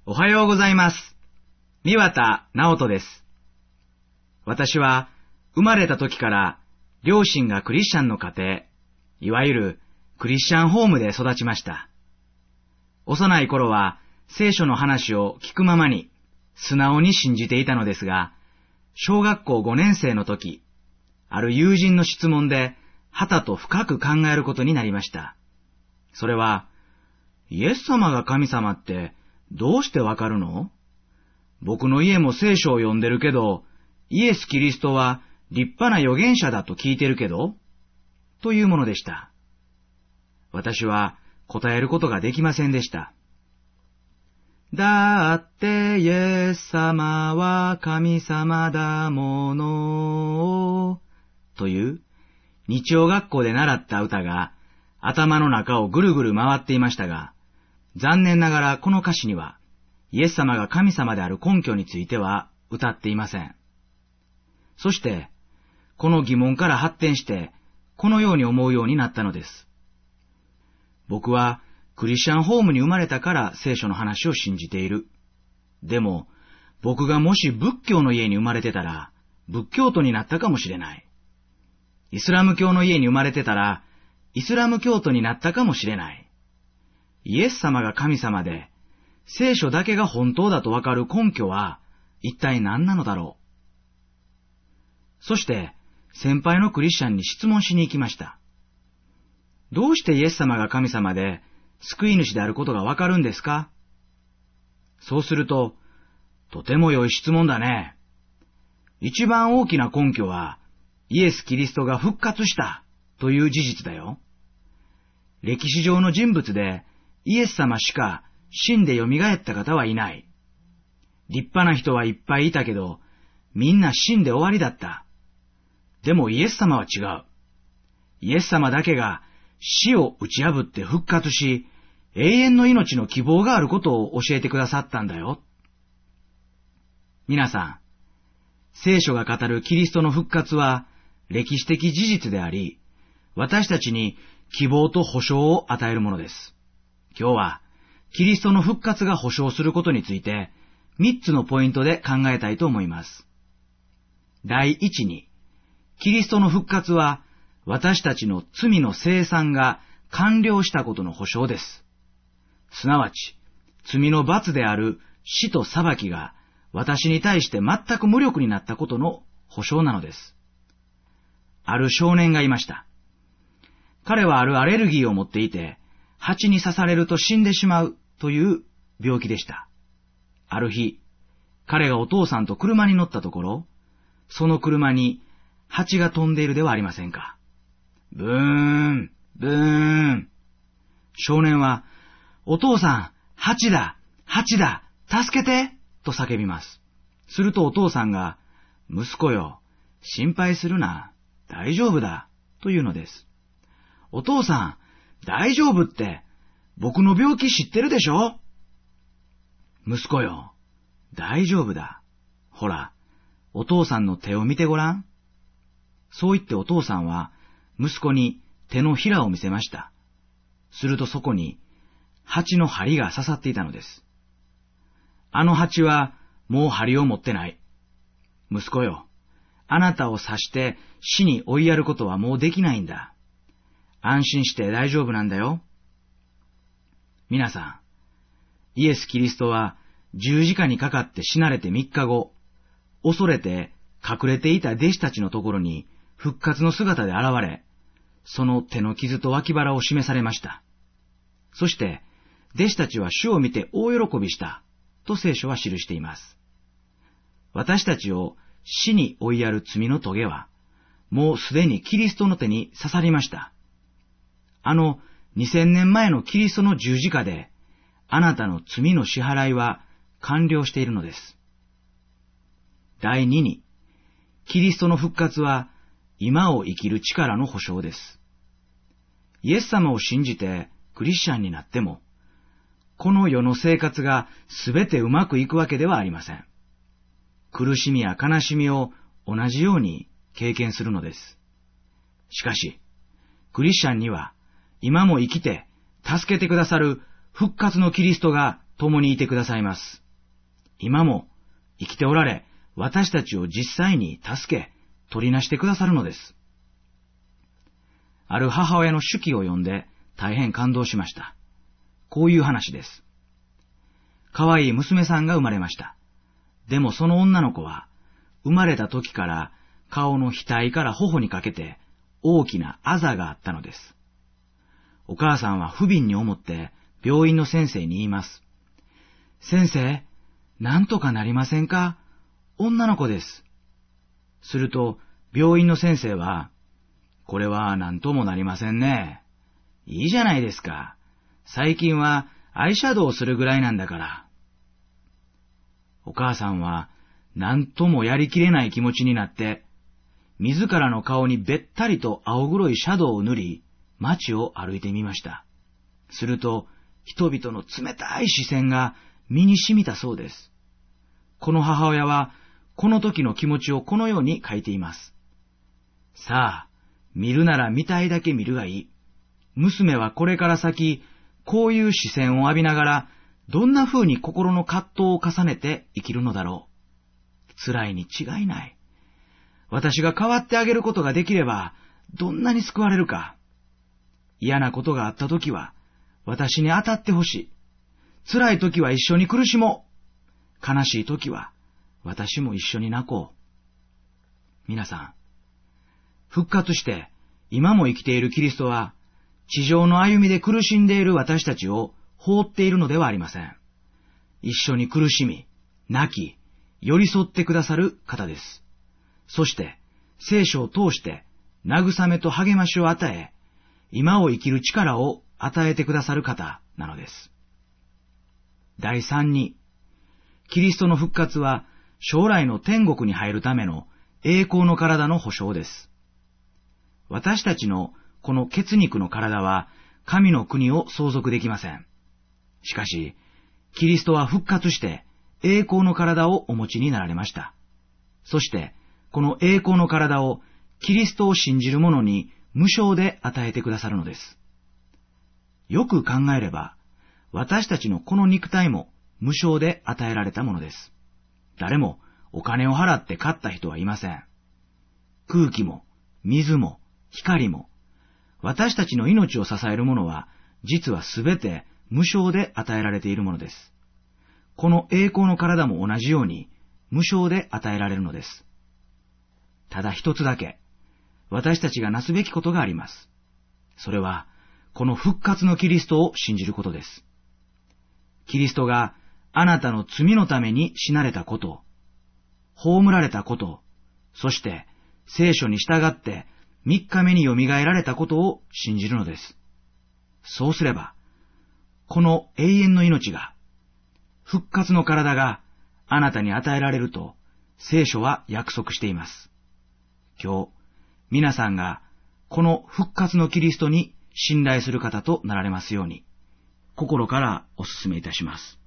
おはようございます。三綿直人です。私は生まれた時から両親がクリスチャンの家庭、いわゆるクリスチャンホームで育ちました。幼い頃は聖書の話を聞くままに素直に信じていたのですが、小学校5年生の時、ある友人の質問ではたと深く考えることになりました。それは、イエス様が神様ってどうしてわかるの？僕の家も聖書を読んでるけど、イエス・キリストは立派な預言者だと聞いてるけど、というものでした。私は答えることができませんでした。だってイエス様は神様だもの、という日曜学校で習った歌が頭の中をぐるぐる回っていましたが、残念ながらこの歌詞にはイエス様が神様である根拠については歌っていません。そしてこの疑問から発展してこのように思うようになったのです。僕はクリスチャンホームに生まれたから聖書の話を信じている。でも僕がもし仏教の家に生まれてたら仏教徒になったかもしれない。イスラム教の家に生まれてたらイスラム教徒になったかもしれない。イエス様が神様で、聖書だけが本当だとわかる根拠は一体何なのだろう。そして先輩のクリスチャンに質問しに行きました。どうしてイエス様が神様で救い主であることがわかるんですか？そうすると、とても良い質問だね。一番大きな根拠はイエス・キリストが復活したという事実だよ。歴史上の人物でイエス様しか死んで蘇った方はいない。立派な人はいっぱいいたけど、みんな死んで終わりだった。でもイエス様は違う。イエス様だけが死を打ち破って復活し、永遠の命の希望があることを教えてくださったんだよ。皆さん、聖書が語るキリストの復活は歴史的事実であり、私たちに希望と保証を与えるものです。今日はキリストの復活が保証することについて3つのポイントで考えたいと思います。第一に、キリストの復活は私たちの罪の清算が完了したことの保証です。すなわち、罪の罰である死と裁きが私に対して全く無力になったことの保証なのです。ある少年がいました。彼はあるアレルギーを持っていて、蜂に刺されると死んでしまうという病気でした。ある日、彼がお父さんと車に乗ったところ、その車に蜂が飛んでいるではありませんか。ブーン、ブーン。少年は、お父さん、蜂だ、蜂だ、助けてと叫びます。するとお父さんが、息子よ、心配するな、大丈夫だ、というのです。お父さん、大丈夫って、僕の病気知ってるでしょ？息子よ、大丈夫だ。ほら、お父さんの手を見てごらん。そう言ってお父さんは、息子に手のひらを見せました。するとそこに、蜂の針が刺さっていたのです。あの蜂は、もう針を持ってない。息子よ、あなたを刺して死に追いやることはもうできないんだ。安心して大丈夫なんだよ。皆さん、イエス・キリストは十字架にかかって死なれて3日後、恐れて隠れていた弟子たちのところに復活の姿で現れ、その手の傷と脇腹を示されました。そして、弟子たちは主を見て大喜びした、と聖書は記しています。私たちを死に追いやる罪の棘は、もうすでにキリストの手に刺さりました。あの2000年前のキリストの十字架で、あなたの罪の支払いは完了しているのです。第二に、キリストの復活は今を生きる力の保証です。イエス様を信じてクリスチャンになっても、この世の生活がすべてうまくいくわけではありません。苦しみや悲しみを同じように経験するのです。しかし、クリスチャンには今も生きて助けてくださる復活のキリストが共にいてくださいます。今も生きておられ、私たちを実際に助け、取りなしてくださるのです。ある母親の手記を読んで大変感動しました。こういう話です。可愛い娘さんが生まれました。でもその女の子は、生まれた時から顔の額から頬にかけて大きなあざがあったのです。お母さんは不憫に思って病院の先生に言います。先生、なんとかなりませんか？女の子です。すると病院の先生は、これはなんともなりませんね。いいじゃないですか。最近はアイシャドウをするぐらいなんだから。お母さんはなんともやりきれない気持ちになって、自らの顔にべったりと青黒いシャドウを塗り、街を歩いてみました。すると、人々の冷たい視線が身に染みたそうです。この母親は、この時の気持ちをこのように書いています。さあ、見るなら見たいだけ見るがいい。娘はこれから先、こういう視線を浴びながら、どんな風に心の葛藤を重ねて生きるのだろう。辛いに違いない。私が代わってあげることができれば、どんなに救われるか。嫌なことがあったときは、私に当たってほしい。辛いときは一緒に苦しもう。悲しいときは、私も一緒に泣こう。皆さん、復活して今も生きているキリストは、地上の歩みで苦しんでいる私たちを放っているのではありません。一緒に苦しみ、泣き、寄り添ってくださる方です。そして、聖書を通して慰めと励ましを与え、今を生きる力を与えてくださる方なのです。第三に、キリストの復活は将来の天国に入るための栄光の体の保証です。私たちのこの血肉の体は神の国を相続できません。しかし、キリストは復活して栄光の体をお持ちになられました。そして、この栄光の体をキリストを信じる者に無償で与えてくださるのです。よく考えれば、私たちのこの肉体も無償で与えられたものです。誰もお金を払って買った人はいません。空気も、水も、光も、私たちの命を支えるものは、実はすべて無償で与えられているものです。この栄光の体も同じように、無償で与えられるのです。ただ一つだけ、私たちがなすべきことがあります。それは、この復活のキリストを信じることです。キリストがあなたの罪のために死なれたこと、葬られたこと、そして聖書に従って3日目によみがえられたことを信じるのです。そうすれば、この永遠の命が、復活の体があなたに与えられると聖書は約束しています。今日、皆さんがこの復活のキリストに信頼する方となられますように、心からお勧めいたします。